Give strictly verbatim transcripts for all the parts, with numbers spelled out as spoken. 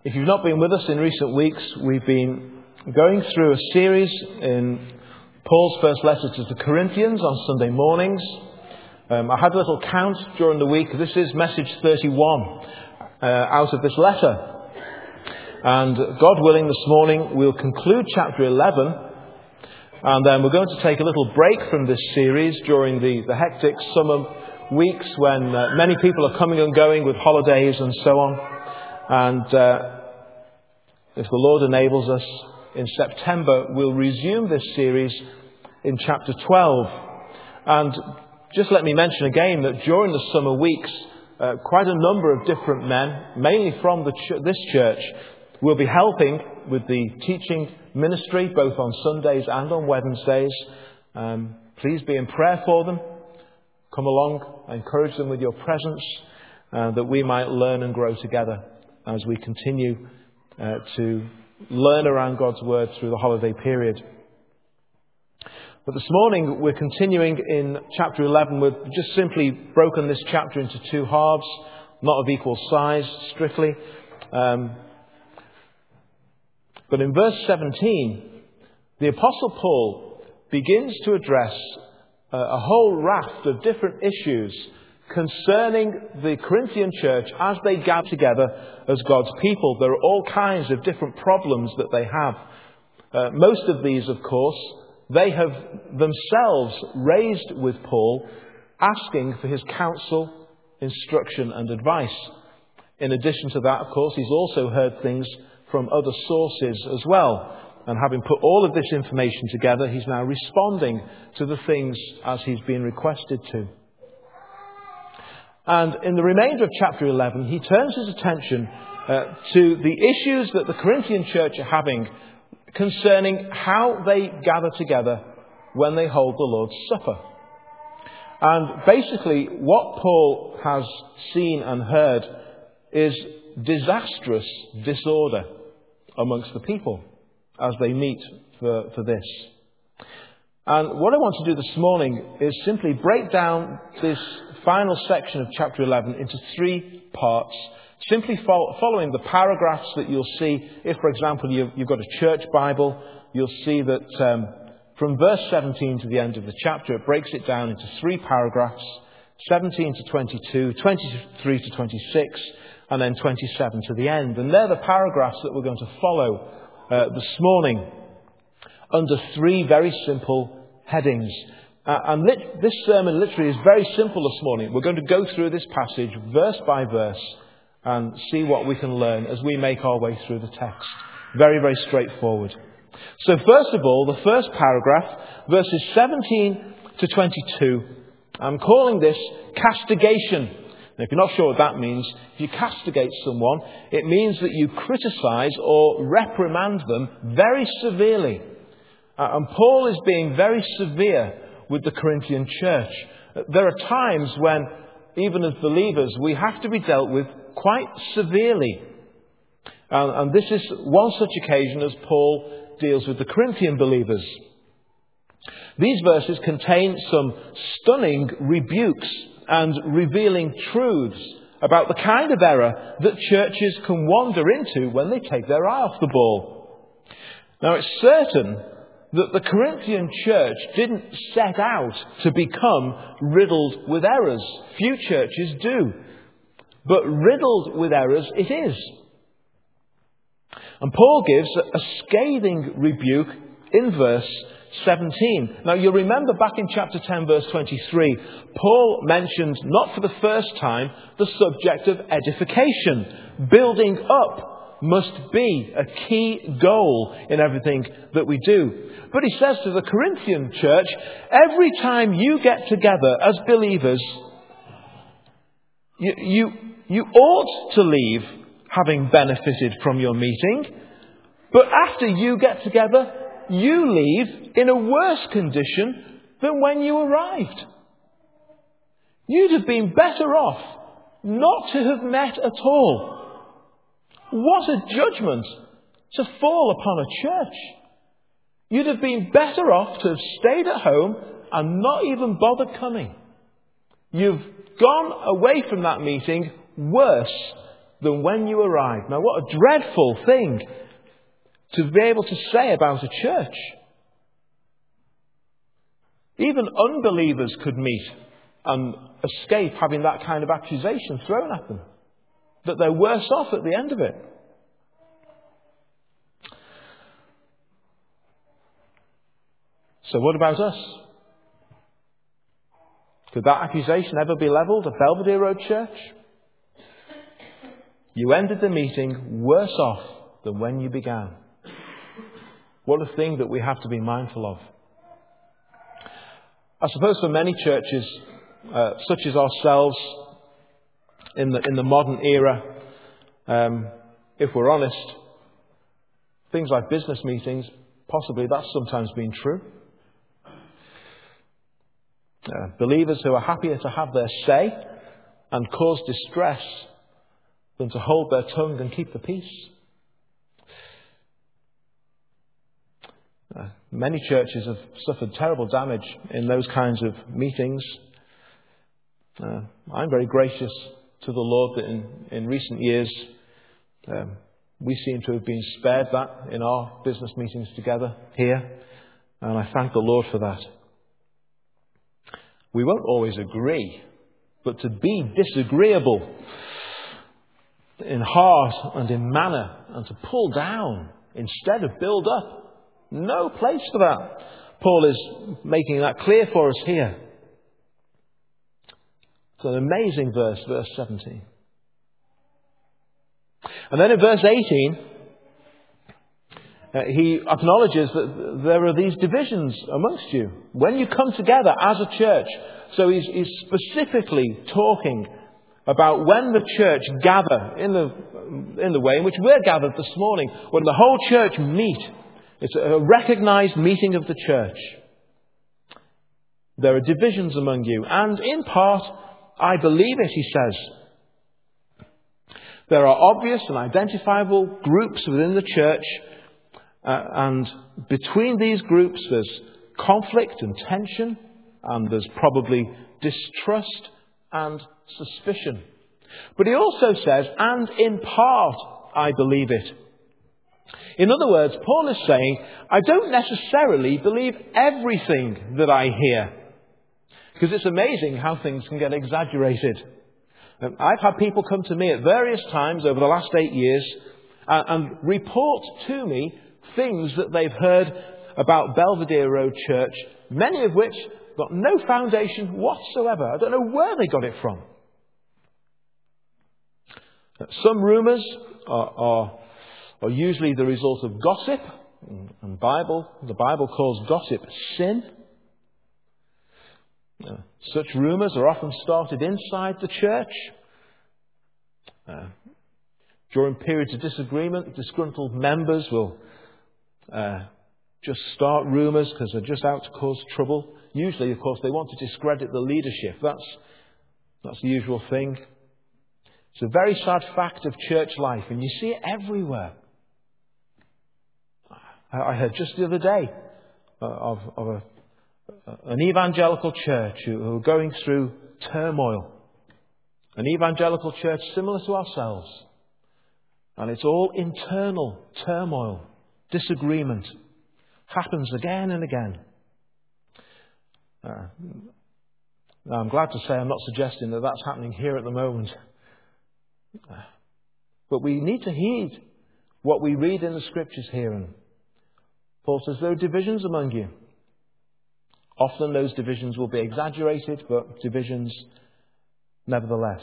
If you've not been with us in recent weeks, we've been going through a series in Paul's first letter to the Corinthians on Sunday mornings. Um, I had a little count during the week. This is message thirty-one uh, out of this letter. And God willing, this morning we'll conclude chapter eleven. And then we're going to take a little break from this series during the, the hectic summer weeks when uh, many people are coming and going with holidays and so on. And uh, if the Lord enables us, in September we'll resume this series in chapter twelve. And just let me mention again that during the summer weeks, uh, quite a number of different men, mainly from the ch- this church, will be helping with the teaching ministry, both on Sundays and on Wednesdays. Um, please be in prayer for them. Come along, encourage them with your presence, uh, that we might learn and grow together as we continue uh, to learn around God's Word through the holiday period. But this morning we're continuing in chapter eleven. We've just simply broken this chapter into two halves, not of equal size strictly. Um, but in verse seventeen, the Apostle Paul begins to address uh, a whole raft of different issues concerning the Corinthian church as they gather together as God's people. There are all kinds of different problems that they have. Uh, most of these, of course, they have themselves raised with Paul, asking for his counsel, instruction and advice. In addition to that, of course, he's also heard things from other sources as well. And having put all of this information together, he's now responding to the things as he's been requested to. And in the remainder of chapter eleven, he turns his attention uh, to the issues that the Corinthian church are having concerning how they gather together when they hold the Lord's Supper. And basically, what Paul has seen and heard is disastrous disorder amongst the people as they meet for, for this. And what I want to do this morning is simply break down this final section of chapter eleven into three parts, simply fo- following the paragraphs that you'll see. If, for example, you've, you've got a church Bible, you'll see that um, from verse seventeen to the end of the chapter, it breaks it down into three paragraphs, seventeen to twenty-two, twenty-three to twenty-six, and then twenty-seven to the end. And they're the paragraphs that we're going to follow uh, this morning under three very simple headings. Uh, and lit- this sermon literally is very simple this morning. We're going to go through this passage verse by verse and see what we can learn as we make our way through the text. Very, very straightforward. So first of all, the first paragraph, verses seventeen to twenty-two, I'm calling this castigation. Now, if you're not sure what that means, if you castigate someone, it means that you criticize or reprimand them very severely. Uh, and Paul is being very severe with the Corinthian church. Uh, there are times when, even as believers, we have to be dealt with quite severely. Uh, and this is one such occasion as Paul deals with the Corinthian believers. These verses contain some stunning rebukes and revealing truths about the kind of error that churches can wander into when they take their eye off the ball. Now, it's certain that the Corinthian church didn't set out to become riddled with errors. Few churches do. But riddled with errors it is. And Paul gives a scathing rebuke in verse seventeen. Now, you'll remember back in chapter ten, verse twenty-three, Paul mentioned, not for the first time, the subject of edification. Building up must be a key goal in everything that we do. But he says to the Corinthian church, every time you get together as believers, you, you, you ought to leave having benefited from your meeting. But after you get together, you leave in a worse condition than when you arrived. You'd have been better off not to have met at all. What a judgment to fall upon a church. You'd have been better off to have stayed at home and not even bothered coming. You've gone away from that meeting worse than when you arrived. Now, what a dreadful thing to be able to say about a church. Even unbelievers could meet and escape having that kind of accusation thrown at them, that they're worse off at the end of it. So what about us? Could that accusation ever be levelled at Belvedere Road Church? You ended the meeting worse off than when you began. What a thing that we have to be mindful of. I suppose for many churches, uh, such as ourselves, in the in the modern era, um, if we're honest, things like business meetings, possibly that's sometimes been true. Uh, believers who are happier to have their say and cause distress than to hold their tongue and keep the peace. Uh, many churches have suffered terrible damage in those kinds of meetings. Uh, I'm very gracious to the Lord that in, in recent years um, we seem to have been spared that in our business meetings together here, and I thank the Lord for that. We won't always agree, but to be disagreeable in heart and in manner and to pull down instead of build up, no place for that. Paul is making that clear for us here. It's an amazing verse, verse seventeen. And then in verse eighteen, uh, he acknowledges that there are these divisions amongst you when you come together as a church. So he's, he's specifically talking about when the church gather in the, in the way in which we're gathered this morning, when the whole church meet. It's a recognised meeting of the church. There are divisions among you, and in part, I believe it, he says. There are obvious and identifiable groups within the church, uh, and between these groups there's conflict and tension, and there's probably distrust and suspicion. But he also says, and in part, I believe it. In other words, Paul is saying, I don't necessarily believe everything that I hear. Because it's amazing how things can get exaggerated. I've had people come to me at various times over the last eight years and, and report to me things that they've heard about Belvedere Road Church, many of which got no foundation whatsoever. I don't know where they got it from. Some rumours are, are, are usually the result of gossip, and Bible, the Bible calls gossip sin. Uh, such rumours are often started inside the church. Uh, during periods of disagreement, disgruntled members will uh, just start rumours because they're just out to cause trouble. Usually, of course, they want to discredit the leadership. That's, that's the usual thing. It's a very sad fact of church life, and you see it everywhere. I, I heard just the other day uh, of, of a An evangelical church who are going through turmoil. An evangelical church similar to ourselves. And it's all internal turmoil, disagreement. Happens again and again. Uh, now I'm glad to say I'm not suggesting that that's happening here at the moment. Uh, but we need to heed what we read in the Scriptures here. And Paul says there are divisions among you. Often those divisions will be exaggerated, but divisions nevertheless.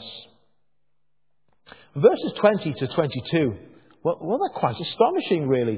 Verses twenty to twenty-two, well, well they're quite astonishing, really.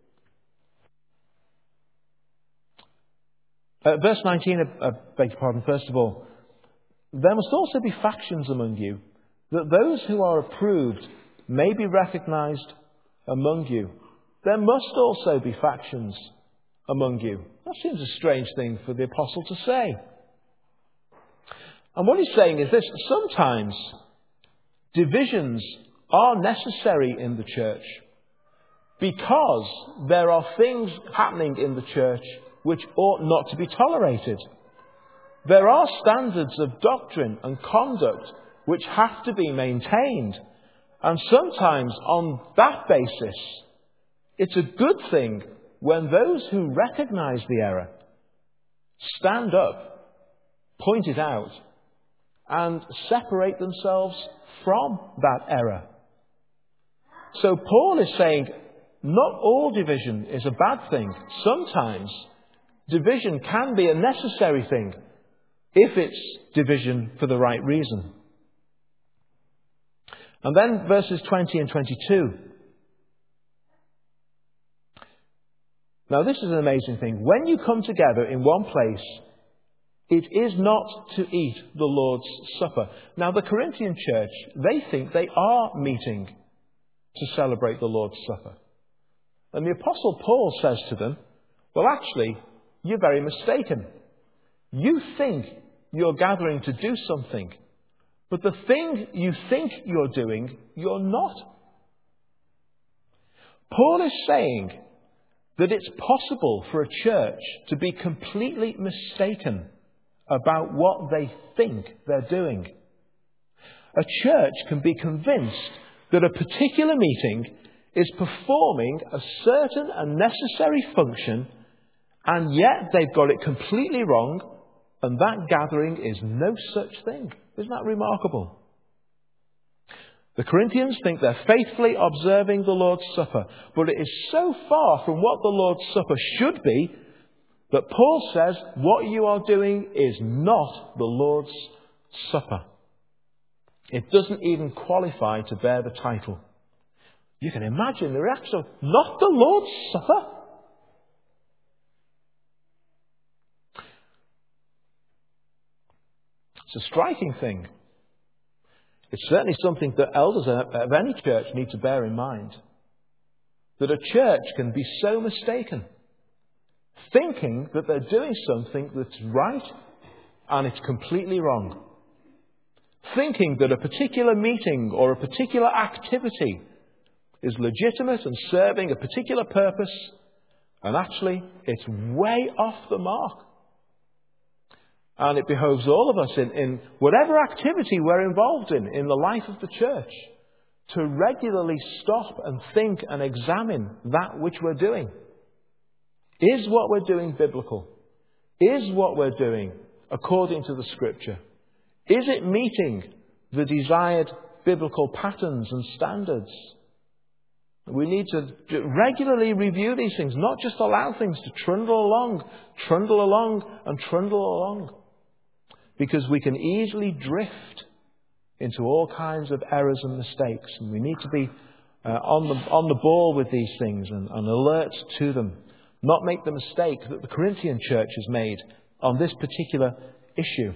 Uh, verse nineteen, I uh, beg your pardon, first of all. There must also be factions among you, that those who are approved may be recognised among you. There must also be factions among you. That seems a strange thing for the apostle to say. And what he's saying is this: sometimes divisions are necessary in the church because there are things happening in the church which ought not to be tolerated. There are standards of doctrine and conduct which have to be maintained. And sometimes on that basis, it's a good thing when those who recognize the error stand up, point it out, and separate themselves from that error. So Paul is saying not all division is a bad thing. Sometimes division can be a necessary thing if it's division for the right reason. And then verses twenty and twenty-two. Now this is an amazing thing. When you come together in one place, it is not to eat the Lord's Supper. Now the Corinthian church, they think they are meeting to celebrate the Lord's Supper. And the Apostle Paul says to them, well, actually, you're very mistaken. You think you're gathering to do something, but the thing you think you're doing, you're not. Paul is saying that it's possible for a church to be completely mistaken about what they think they're doing. A church can be convinced that a particular meeting is performing a certain and necessary function, and yet they've got it completely wrong, and that gathering is no such thing. Isn't that remarkable? The Corinthians think they're faithfully observing the Lord's Supper, but it is so far from what the Lord's Supper should be that Paul says what you are doing is not the Lord's Supper. It doesn't even qualify to bear the title. You can imagine the reaction of, not the Lord's Supper? It's a striking thing. It's certainly something that elders of any church need to bear in mind. That a church can be so mistaken, thinking that they're doing something that's right and it's completely wrong. Thinking that a particular meeting or a particular activity is legitimate and serving a particular purpose, and actually it's way off the mark. And it behoves all of us in, in whatever activity we're involved in, in the life of the church, to regularly stop and think and examine that which we're doing. Is what we're doing biblical? Is what we're doing according to the Scripture? Is it meeting the desired biblical patterns and standards? We need to regularly review these things, not just allow things to trundle along, trundle along and trundle along. Because we can easily drift into all kinds of errors and mistakes. And we need to be uh, on the on the ball with these things and, and alert to them. Not make the mistake that the Corinthian church has made on this particular issue.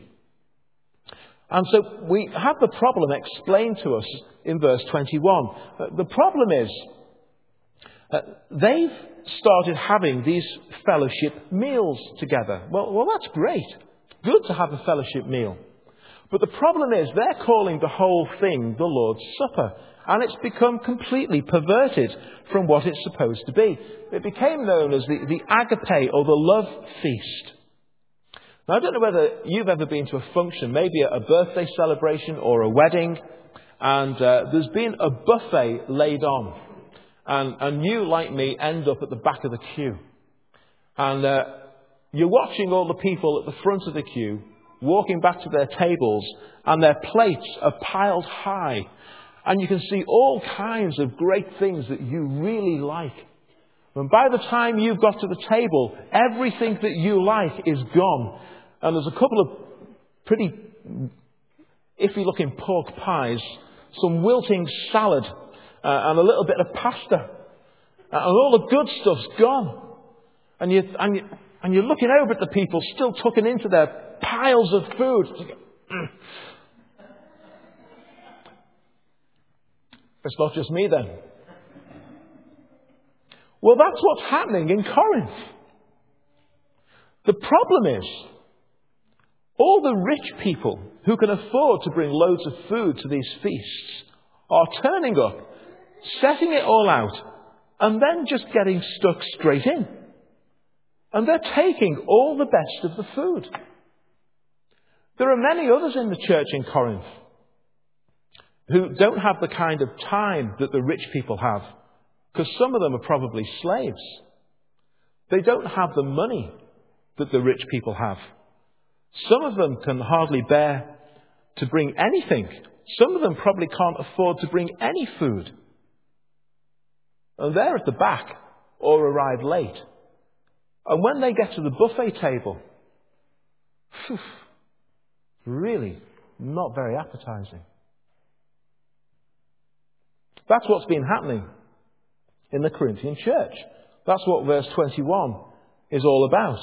And so we have the problem explained to us in verse twenty-one. Uh, the problem is uh, they've started having these fellowship meals together. Well, well, that's great. Good to have a fellowship meal. But the problem is they're calling the whole thing the Lord's Supper. And it's become completely perverted from what it's supposed to be. It became known as the, the agape or the love feast. Now, I don't know whether you've ever been to a function, maybe a birthday celebration or a wedding, and uh, there's been a buffet laid on. And, and you, like me, end up at the back of the queue. And uh, you're watching all the people at the front of the queue walking back to their tables, and their plates are piled high. And you can see all kinds of great things that you really like. And by the time you've got to the table, everything that you like is gone. And there's a couple of pretty iffy-looking pork pies, some wilting salad, uh, and a little bit of pasta. Uh, and all the good stuff's gone. And, you, and, you, and you're looking over at the people still tucking into their piles of food. It's not just me then. Well, that's what's happening in Corinth. The problem is, all the rich people who can afford to bring loads of food to these feasts are turning up, setting it all out, and then just getting stuck straight in. And they're taking all the best of the food. There are many others in the church in Corinth who don't have the kind of time that the rich people have, because some of them are probably slaves. They don't have the money that the rich people have. Some of them can hardly bear to bring anything. Some of them probably can't afford to bring any food. And they're at the back or arrive late. And when they get to the buffet table, phew, really not very appetizing. That's what's been happening in the Corinthian church. That's what verse twenty-one is all about.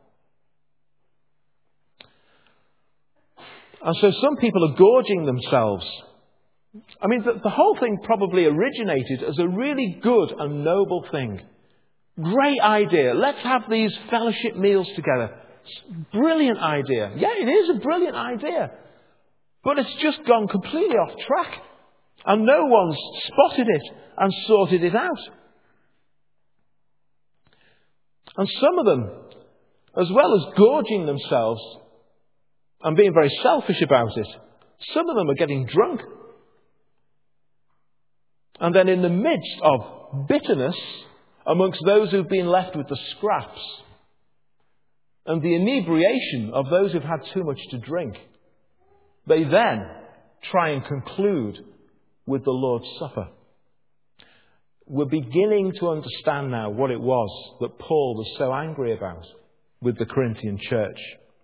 And so some people are gorging themselves. I mean, the, the whole thing probably originated as a really good and noble thing. Great idea. Let's have these fellowship meals together. Brilliant idea. Yeah, it is a brilliant idea. But it's just gone completely off track. And no one's spotted it and sorted it out. And some of them, as well as gorging themselves and being very selfish about it, some of them are getting drunk. And then in the midst of bitterness amongst those who've been left with the scraps and the inebriation of those who've had too much to drink, they then try and conclude with the Lord's Supper. We're beginning to understand now what it was that Paul was so angry about with the Corinthian church.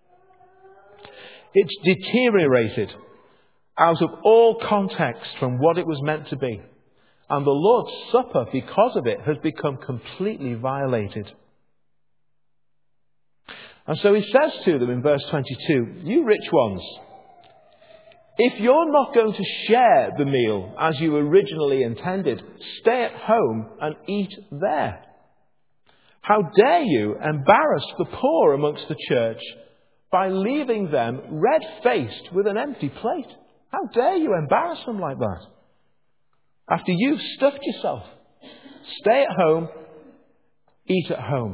It's deteriorated out of all context from what it was meant to be. And the Lord's Supper, because of it, has become completely violated. And so he says to them in verse twenty-two, "You rich ones, if you're not going to share the meal as you originally intended, stay at home and eat there. How dare you embarrass the poor amongst the church by leaving them red-faced with an empty plate? How dare you embarrass them like that? After you've stuffed yourself, stay at home, eat at home."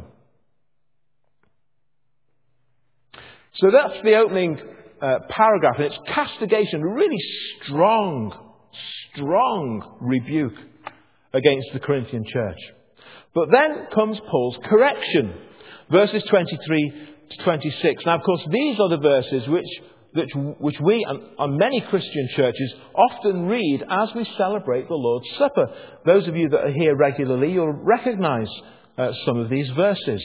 So that's the opening uh, paragraph, and it's castigation, a really strong, strong rebuke against the Corinthian church. But then comes Paul's correction, verses twenty-three to twenty-six. Now, of course, these are the verses which Which, which we and, and many Christian churches often read as we celebrate the Lord's Supper. Those of you that are here regularly, you'll recognise uh, some of these verses.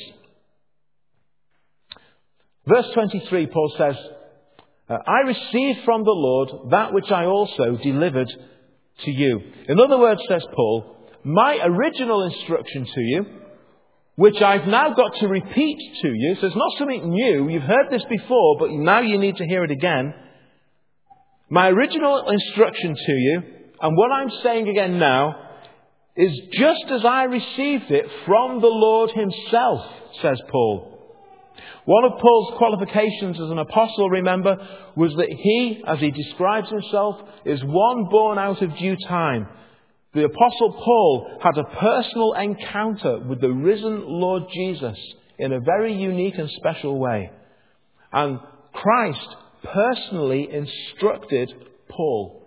Verse twenty-three, Paul says, "I received from the Lord that which I also delivered to you." In other words, says Paul, my original instruction to you, which I've now got to repeat to you. So it's not something new. You've heard this before, but now you need to hear it again. My original instruction to you, and what I'm saying again now, is just as I received it from the Lord himself, says Paul. One of Paul's qualifications as an apostle, remember, was that he, as he describes himself, is one born out of due time. The Apostle Paul had a personal encounter with the risen Lord Jesus in a very unique and special way. And Christ personally instructed Paul.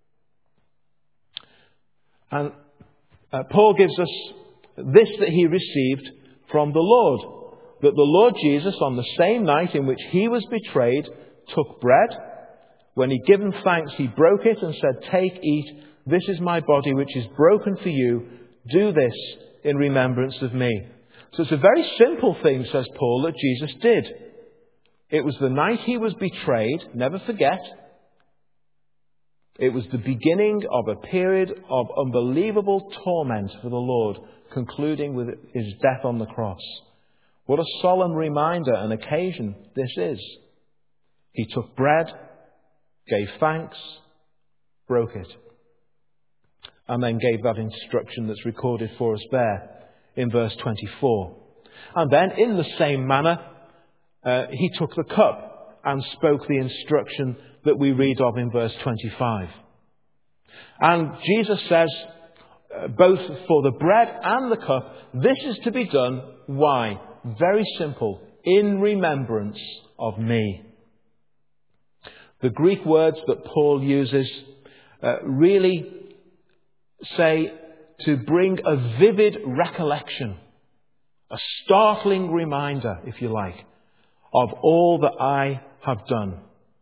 And uh, Paul gives us this that he received from the Lord. That the Lord Jesus, on the same night in which he was betrayed, took bread. When he'd given thanks, he broke it and said, "Take, eat. This is my body which is broken for you. Do this in remembrance of me." So it's a very simple thing, says Paul, that Jesus did. It was the night he was betrayed, never forget. It was the beginning of a period of unbelievable torment for the Lord, concluding with his death on the cross. What a solemn reminder and occasion this is. He took bread, gave thanks, broke it, and then gave that instruction that's recorded for us there in verse twenty-four. And then, in the same manner, uh, he took the cup and spoke the instruction that we read of in verse twenty-five. And Jesus says, uh, both for the bread and the cup, this is to be done. Why? Very simple. In remembrance of me. The Greek words that Paul uses uh, really say, to bring a vivid recollection, a startling reminder, if you like, of all that I have done.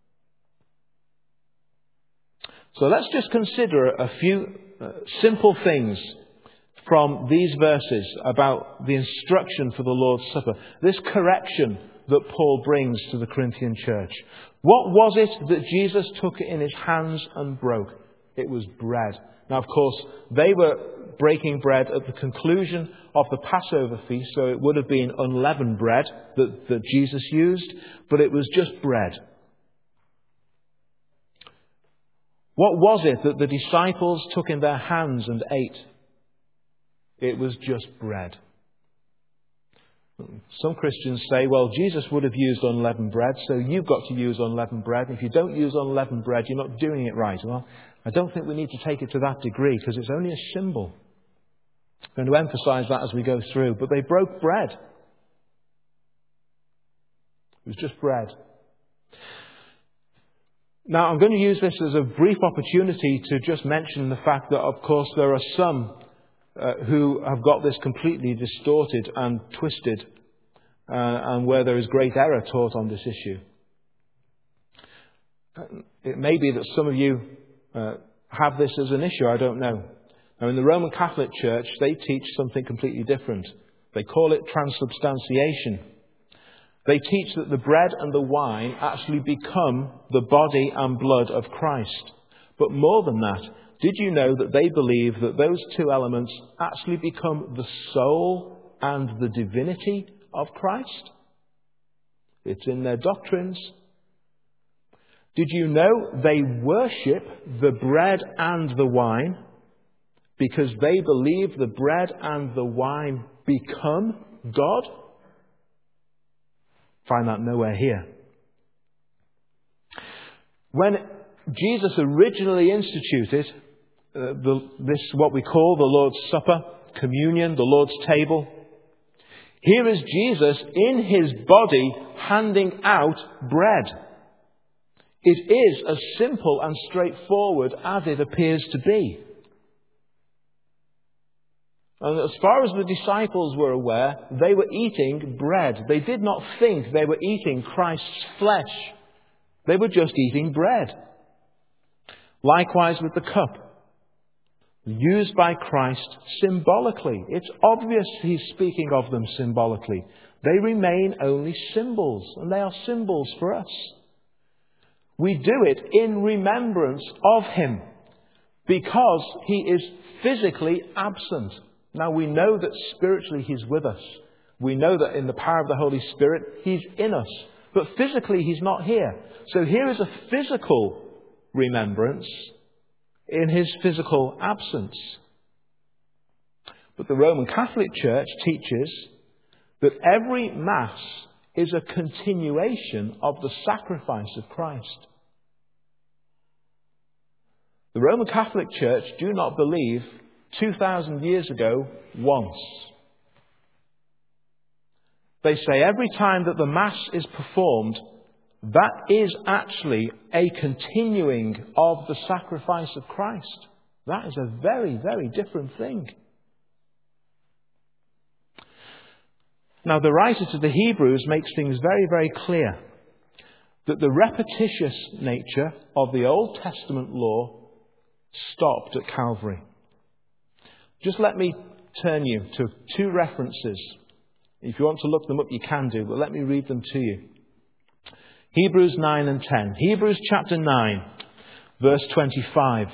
So let's just consider a few uh, simple things from these verses about the instruction for the Lord's Supper, this correction that Paul brings to the Corinthian church. What was it that Jesus took in his hands and broke? It was bread. Now, of course, they were breaking bread at the conclusion of the Passover feast, so it would have been unleavened bread that, that Jesus used, but it was just bread. What was it that the disciples took in their hands and ate? It was just bread. Some Christians say, well, Jesus would have used unleavened bread, so you've got to use unleavened bread. If you don't use unleavened bread, you're not doing it right. Well, I don't think we need to take it to that degree, because it's only a symbol. I'm going to emphasize that as we go through. But they broke bread. It was just bread. Now, I'm going to use this as a brief opportunity to just mention the fact that, of course, there are some uh, who have got this completely distorted and twisted, uh, and where there is great error taught on this issue. It may be that some of you uh, have this as an issue, I don't know. Now, in the Roman Catholic Church, they teach something completely different. They call it transubstantiation. They teach that the bread and the wine actually become the body and blood of Christ. But more than that, did you know that they believe that those two elements actually become the soul and the divinity of Christ? It's in their doctrines. Did you know they worship the bread and the wine because they believe the bread and the wine become God? Find that nowhere here. When Jesus originally instituted uh, the, this, what we call the Lord's Supper, communion, the Lord's table, here is Jesus in his body handing out bread. It is as simple and straightforward as it appears to be. And as far as the disciples were aware, they were eating bread. They did not think they were eating Christ's flesh. They were just eating bread. Likewise with the cup, used by Christ symbolically. It's obvious he's speaking of them symbolically. They remain only symbols, and they are symbols for us. We do it in remembrance of him because he is physically absent. Now, we know that spiritually he's with us. We know that in the power of the Holy Spirit he's in us. But physically he's not here. So here is a physical remembrance in his physical absence. But the Roman Catholic Church teaches that every Mass is a continuation of the sacrifice of Christ. The Roman Catholic Church do not believe two thousand years ago once. They say every time that the Mass is performed, that is actually a continuing of the sacrifice of Christ. That is a very, very different thing. Now, the writer to the Hebrews makes things very, very clear that the repetitious nature of the Old Testament law stopped at Calvary. Just let me turn you to two references. If you want to look them up, you can do, but let me read them to you. Hebrews nine and ten. Hebrews chapter nine, verse twenty-five.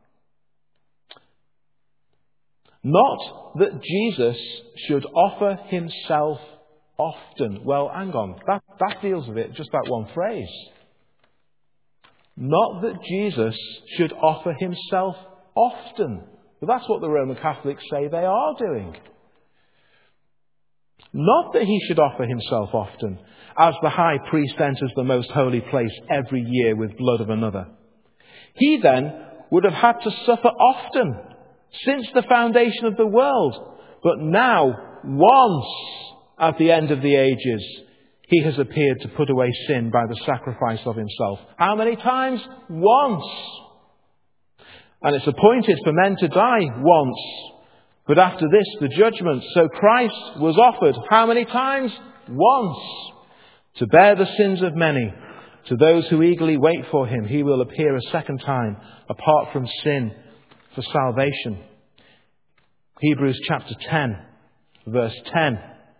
Not that Jesus should offer himself often. Well, hang on. That, that deals with it, just that one phrase. Not that Jesus should offer himself often. But that's what the Roman Catholics say they are doing. Not that he should offer himself often, as the high priest enters the most holy place every year with blood of another. He then would have had to suffer often, since the foundation of the world. But now, once at the end of the ages, he has appeared to put away sin by the sacrifice of himself. How many times? Once. And it's appointed for men to die once, but after this the judgment. So Christ was offered how many times? Once. To bear the sins of many. To those who eagerly wait for him, he will appear a second time, apart from sin, for salvation. Hebrews chapter ten, verse ten.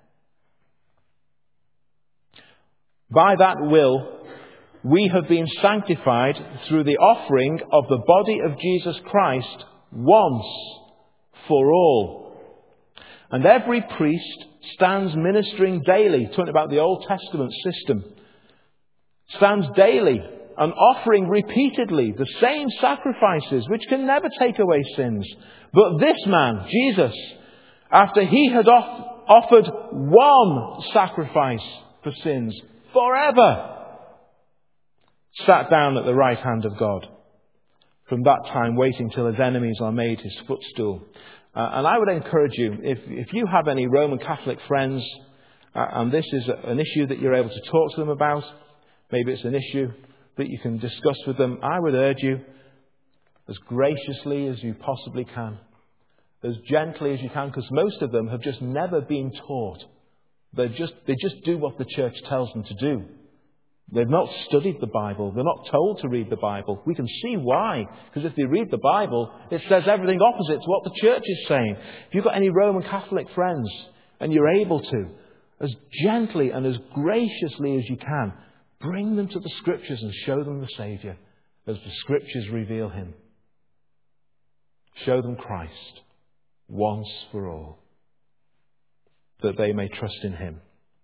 By that will, we have been sanctified through the offering of the body of Jesus Christ once for all. And every priest stands ministering daily, talking about the Old Testament system, stands daily and offering repeatedly the same sacrifices which can never take away sins. But this man, Jesus, after he had off- offered one sacrifice for sins forever, sat down at the right hand of God. From that time, waiting till his enemies are made his footstool. Uh, and I would encourage you, if, if you have any Roman Catholic friends, uh, and this is a, an issue that you're able to talk to them about, maybe it's an issue that you can discuss with them, I would urge you, as graciously as you possibly can, as gently as you can, because most of them have just never been taught. They just, they just do what the church tells them to do. They've not studied the Bible. They're not told to read the Bible. We can see why. Because if they read the Bible, it says everything opposite to what the church is saying. If you've got any Roman Catholic friends, and you're able to, as gently and as graciously as you can, bring them to the Scriptures and show them the Saviour as the Scriptures reveal him. Show them Christ once for all, that they may trust in him.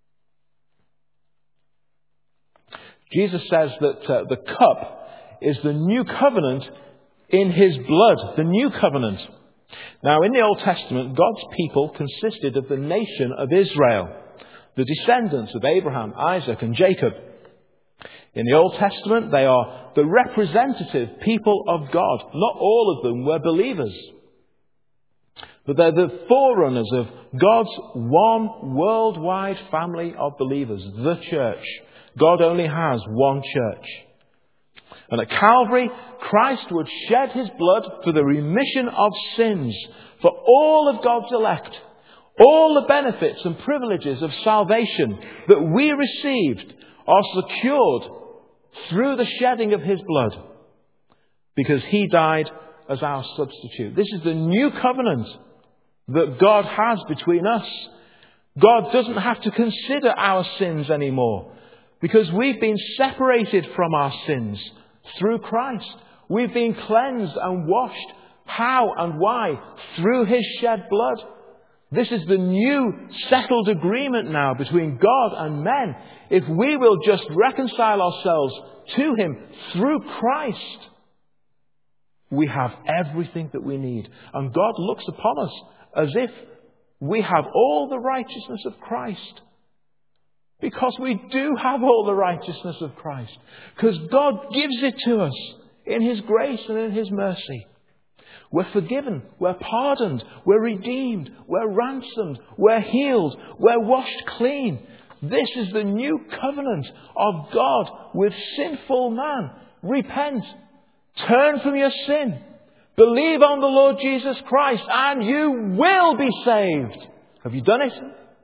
Jesus says that uh, the cup is the new covenant in his blood, the new covenant. Now, in the Old Testament, God's people consisted of the nation of Israel, the descendants of Abraham, Isaac, and Jacob. In the Old Testament, they are the representative people of God. Not all of them were believers, but they're the forerunners of God's one worldwide family of believers, the church. God only has one church. And at Calvary, Christ would shed his blood for the remission of sins for all of God's elect. All the benefits and privileges of salvation that we received are secured through the shedding of his blood, because he died as our substitute. This is the new covenant that God has between us. God doesn't have to consider our sins anymore, because we've been separated from our sins through Christ. We've been cleansed and washed. How and why? Through his shed blood. This is the new settled agreement now between God and men. If we will just reconcile ourselves to him through Christ, we have everything that we need. And God looks upon us as if we have all the righteousness of Christ. Because we do have all the righteousness of Christ. Because God gives it to us in his grace and in his mercy. We're forgiven, we're pardoned, we're redeemed, we're ransomed, we're healed, we're washed clean. This is the new covenant of God with sinful man. Repent, turn from your sin, believe on the Lord Jesus Christ, and you will be saved. Have you done it?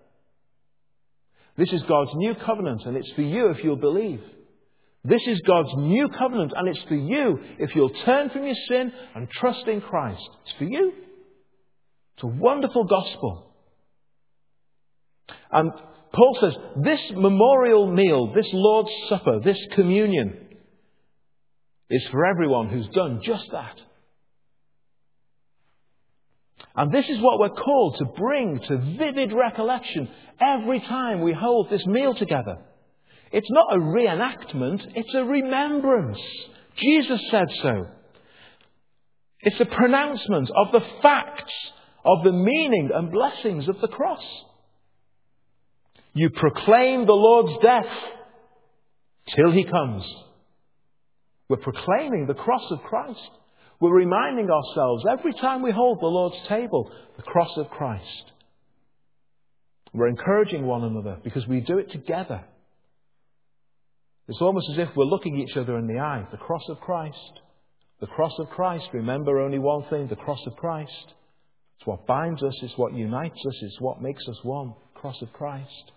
This is God's new covenant, and it's for you if you'll believe. This is God's new covenant, and it's for you if you'll turn from your sin and trust in Christ. It's for you. It's a wonderful gospel. And Paul says, this memorial meal, this Lord's Supper, this communion, is for everyone who's done just that. And this is what we're called to bring to vivid recollection every time we hold this meal together. It's not a reenactment, it's a remembrance. Jesus said so. It's a pronouncement of the facts of the meaning and blessings of the cross. You proclaim the Lord's death till he comes. We're proclaiming the cross of Christ. We're reminding ourselves every time we hold the Lord's table, the cross of Christ. We're encouraging one another because we do it together. It's almost as if we're looking each other in the eye. The cross of Christ, The cross of Christ. Remember only one thing, the cross of Christ. It's what binds us, it's what unites us, it's what makes us one. The cross of Christ.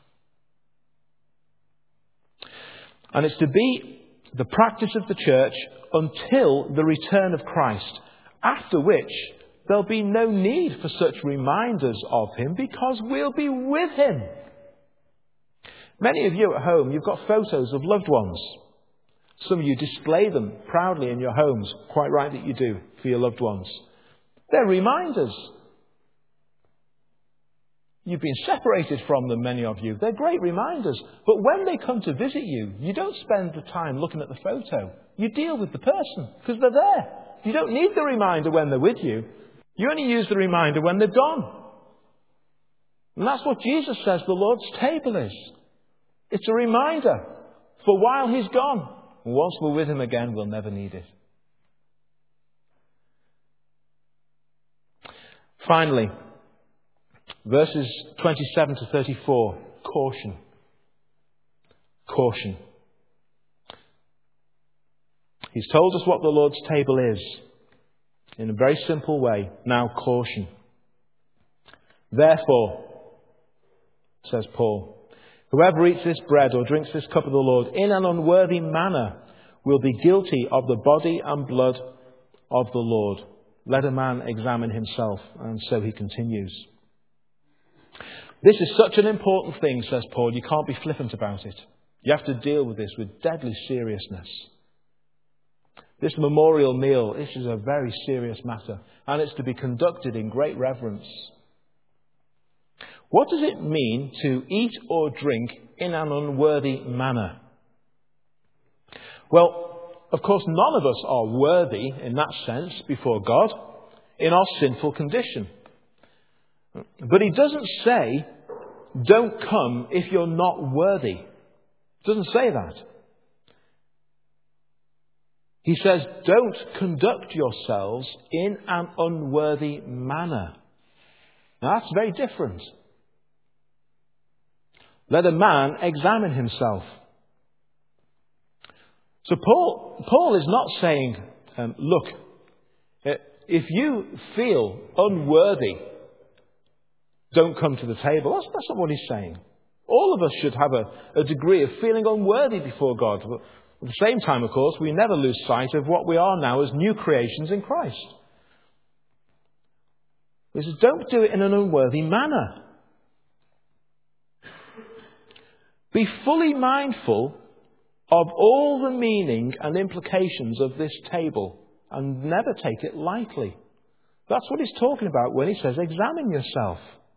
And it's to be the practice of the church until the return of Christ, after which there'll be no need for such reminders of him because we'll be with him. Many of you at home, you've got photos of loved ones. Some of you display them proudly in your homes. Quite right that you do, for your loved ones. They're reminders. You've been separated from them, many of you. They're great reminders. But when they come to visit you, you don't spend the time looking at the photo. You deal with the person, because they're there. You don't need the reminder when they're with you. You only use the reminder when they're gone. And that's what Jesus says the Lord's table is. It's a reminder for while he's gone. And once we're with him again, we'll never need it. Finally, verses twenty-seven to thirty-four, caution. Caution. He's told us what the Lord's table is in a very simple way. Now, caution. Therefore, says Paul, whoever eats this bread or drinks this cup of the Lord in an unworthy manner will be guilty of the body and blood of the Lord. Let a man examine himself. And so he continues. This is such an important thing, says Paul. You can't be flippant about it. You have to deal with this with deadly seriousness. This memorial meal, this is a very serious matter. And it's to be conducted in great reverence. What does it mean to eat or drink in an unworthy manner? Well, of course, none of us are worthy in that sense before God in our sinful condition. But he doesn't say, don't come if you're not worthy. He doesn't say that. He says, don't conduct yourselves in an unworthy manner. Now, that's very different. Let a man examine himself. So Paul, Paul is not saying, um, look, if you feel unworthy, don't come to the table. That's, that's not what he's saying. All of us should have a, a degree of feeling unworthy before God. But at the same time, of course, we never lose sight of what we are now as new creations in Christ. He says, don't do it in an unworthy manner. Be fully mindful of all the meaning and implications of this table and never take it lightly. That's what he's talking about when he says, examine yourself.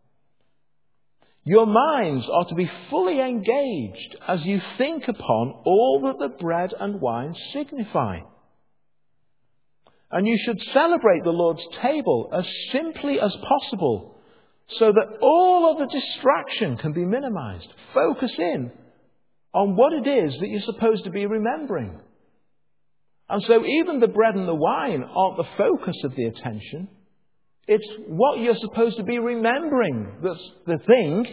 Your minds are to be fully engaged as you think upon all that the bread and wine signify. And you should celebrate the Lord's table as simply as possible so that all of the distraction can be minimized. Focus in on what it is that you're supposed to be remembering. And so even the bread and the wine aren't the focus of the attention. It's what you're supposed to be remembering that's the thing.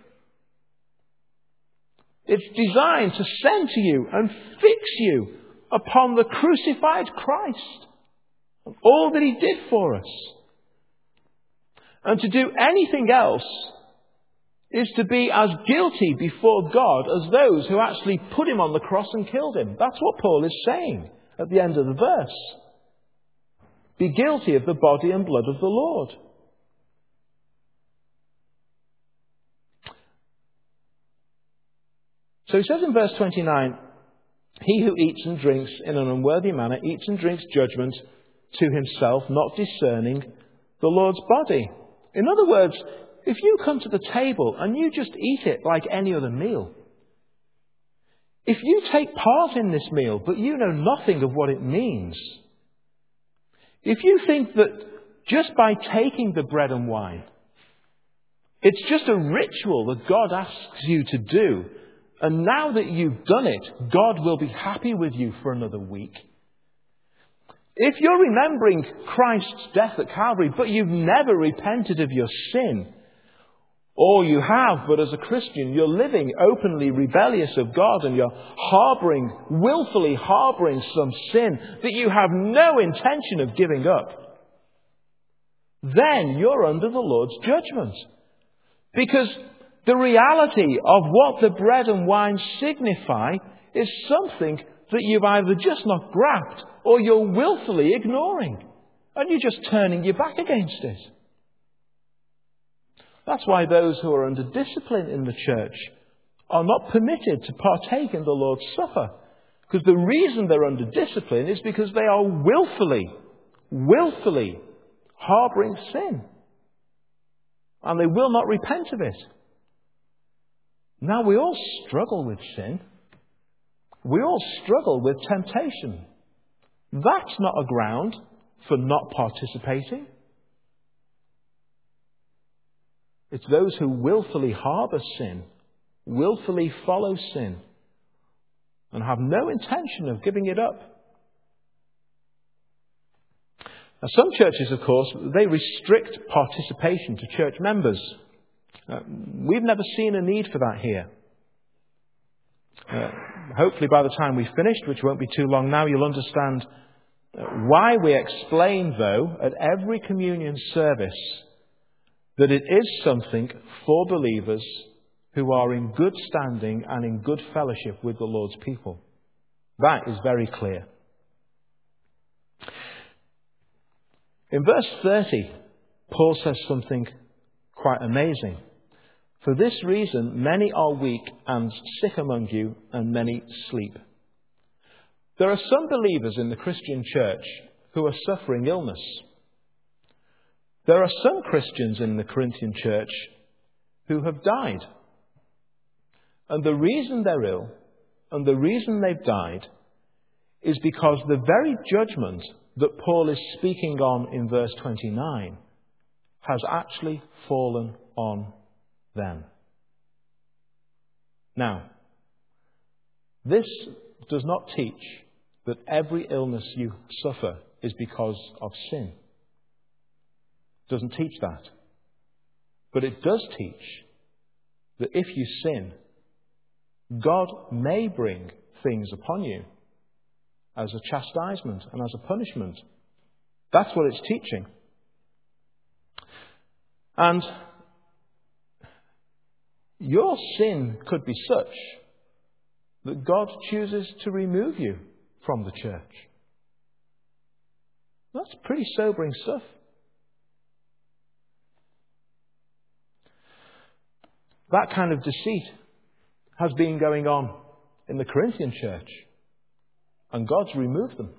It's designed to center you and fix you upon the crucified Christ and all that he did for us. And to do anything else is to be as guilty before God as those who actually put him on the cross and killed him. That's what Paul is saying at the end of the verse. Be guilty of the body and blood of the Lord. So he says in verse twenty-nine, he who eats and drinks in an unworthy manner eats and drinks judgment to himself, not discerning the Lord's body. In other words, if you come to the table and you just eat it like any other meal, if you take part in this meal but you know nothing of what it means, if you think that just by taking the bread and wine, it's just a ritual that God asks you to do, and now that you've done it, God will be happy with you for another week. If you're remembering Christ's death at Calvary, but you've never repented of your sin, Or you have, but as a Christian, you're living openly rebellious of God and you're harboring, willfully harboring some sin that you have no intention of giving up. Then you're under the Lord's judgment. Because the reality of what the bread and wine signify is something that you've either just not grasped or you're willfully ignoring. And you're just turning your back against it. That's why those who are under discipline in the church are not permitted to partake in the Lord's Supper. Because the reason they're under discipline is because they are willfully, willfully harbouring sin. And they will not repent of it. Now, we all struggle with sin. We all struggle with temptation. That's not a ground for not participating. It's those who willfully harbour sin, willfully follow sin, and have no intention of giving it up. Now, some churches, of course, they restrict participation to church members. Uh, we've never seen a need for that here. Uh, hopefully by the time we've finished, which won't be too long now, you'll understand uh, why we explain, though, at every communion service, that it is something for believers who are in good standing and in good fellowship with the Lord's people. That is very clear. In verse thirty, Paul says something quite amazing. For this reason, many are weak and sick among you, and many sleep. There are some believers in the Christian church who are suffering illness. There are some Christians in the Corinthian church who have died. And the reason they're ill, and the reason they've died, is because the very judgment that Paul is speaking on in verse twenty-nine has actually fallen on them. Now, this does not teach that every illness you suffer is because of sin. It doesn't teach that. But it does teach that if you sin, God may bring things upon you as a chastisement and as a punishment. That's what it's teaching. And your sin could be such that God chooses to remove you from the church. That's pretty sobering stuff. That kind of deceit has been going on in the Corinthian church, and God's removed them.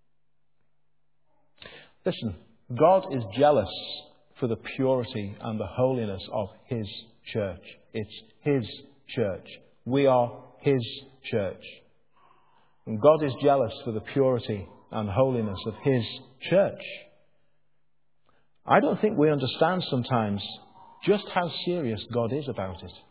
Listen, God is jealous for the purity and the holiness of His church. It's His church. We are His church. And God is jealous for the purity and holiness of His church. I don't think we understand sometimes just how serious God is about it.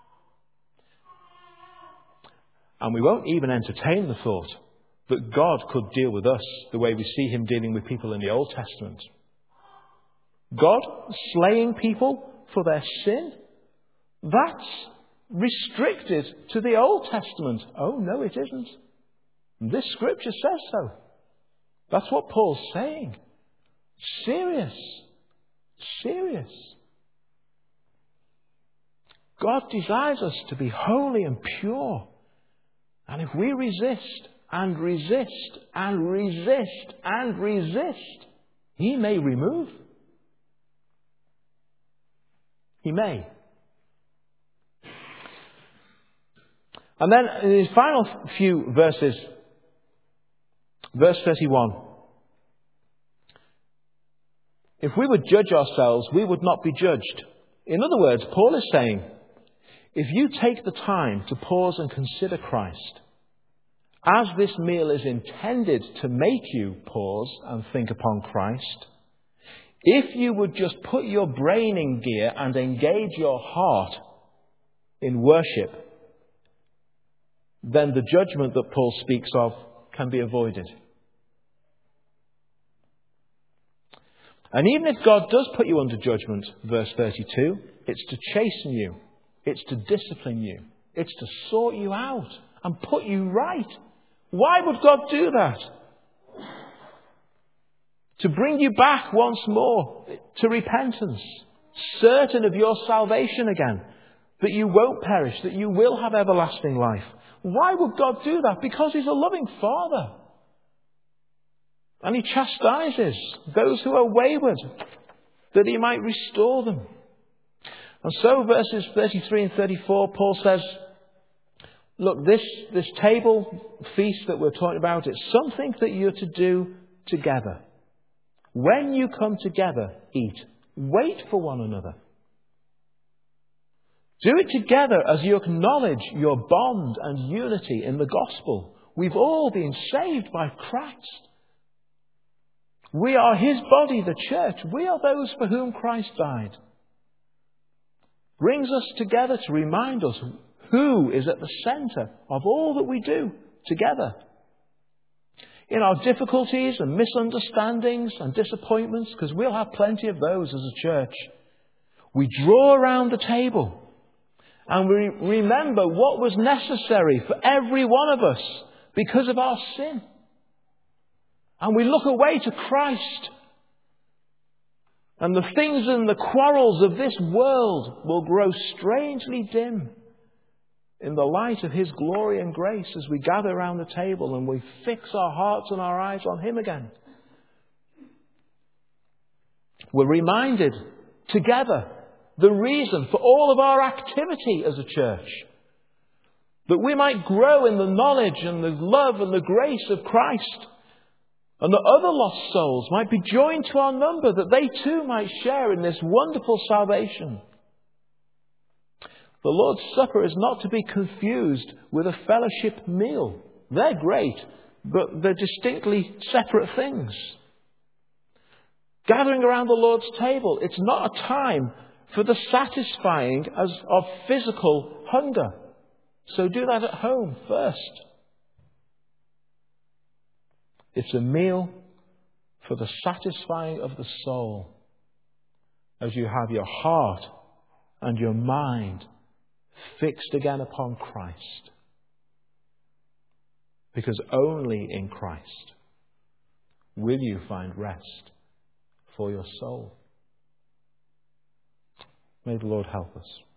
And we won't even entertain the thought that God could deal with us the way we see Him dealing with people in the Old Testament. God slaying people for their sin? That's restricted to the Old Testament. Oh, no, it isn't. This scripture says so. That's what Paul's saying. Serious. Serious. God desires us to be holy and pure. And if we resist and resist and resist and resist, He may remove. He may. And then in his final few verses, verse thirty-one, if we would judge ourselves, we would not be judged. In other words, Paul is saying, if you take the time to pause and consider Christ, as this meal is intended to make you pause and think upon Christ, if you would just put your brain in gear and engage your heart in worship, then the judgment that Paul speaks of can be avoided. And even if God does put you under judgment, verse thirty-two, it's to chasten you. It's to discipline you. It's to sort you out and put you right. Why would God do that? To bring you back once more to repentance, certain of your salvation again, that you won't perish, that you will have everlasting life. Why would God do that? Because He's a loving Father. And He chastises those who are wayward, that He might restore them. And so verses thirty-three and thirty-four, Paul says, look, this, this table feast that we're talking about, it's something that you're to do together. When you come together, eat. Wait for one another. Do it together as you acknowledge your bond and unity in the gospel. We've all been saved by Christ. We are His body, the church. We are those for whom Christ died. Brings us together to remind us who is at the centre of all that we do together. In our difficulties and misunderstandings and disappointments, because we'll have plenty of those as a church, we draw around the table and we remember what was necessary for every one of us because of our sin. And we look away to Christ. And the things and the quarrels of this world will grow strangely dim in the light of His glory and grace as we gather around the table and we fix our hearts and our eyes on Him again. We're reminded together the reason for all of our activity as a church. That we might grow in the knowledge and the love and the grace of Christ. And that other lost souls might be joined to our number, that they too might share in this wonderful salvation. The Lord's Supper is not to be confused with a fellowship meal. They're great, but they're distinctly separate things. Gathering around the Lord's table, it's not a time for the satisfying as of physical hunger. So do that at home first. It's a meal for the satisfying of the soul as you have your heart and your mind fixed again upon Christ. Because only in Christ will you find rest for your soul. May the Lord help us.